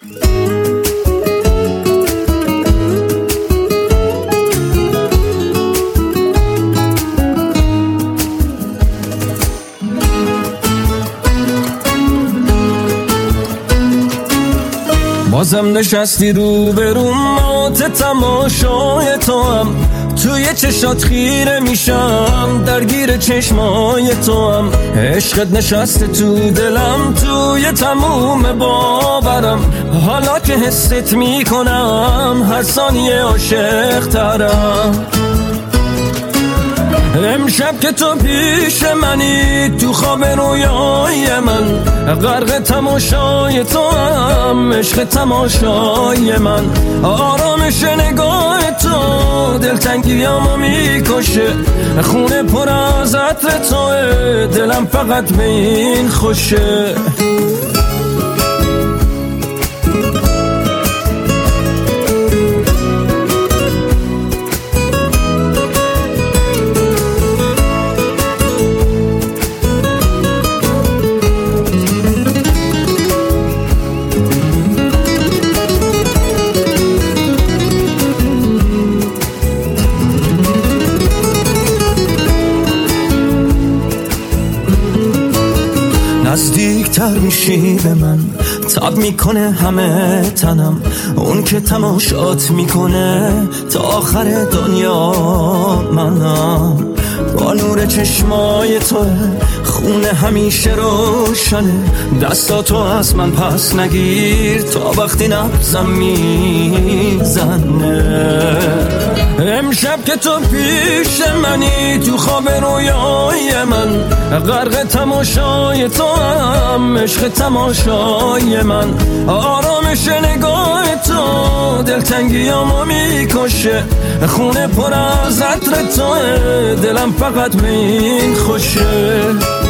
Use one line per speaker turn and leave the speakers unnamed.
بازم نشستی رو به رو مات تماشای تو هم، توی چشات خیره میشم درگیر چشمای تو هم، عشقت نشسته تو دلم توی تموم باورم، حالا که حست میکنم هر ثانیه عاشق ترم. امشب که تو پیش منی تو خواب رویای من، غرق تماشای تو هم عشق تماشای من، آرامش نگاه تو دلتنگیامو میکشه، خونه پر از عطر توه دلم فقط به این خوشه. نزدیکتر میشی به من، تاب میکنه همه تنم، اون که تماشات میکنه تا آخر دنیا منم، با نور چشمای توه خونه همیشه روشنه، دستاتو از من پس نگیر تا وقتی نبزم میزنه. امشب که تو پیش منی تو خواب رویای من، غرق تماشای تو هم عشق تماشای من، آرامش نگاه تو دلتنگیامو میکشه، خونه پر از عطر توه دلم فقط به این خوشه.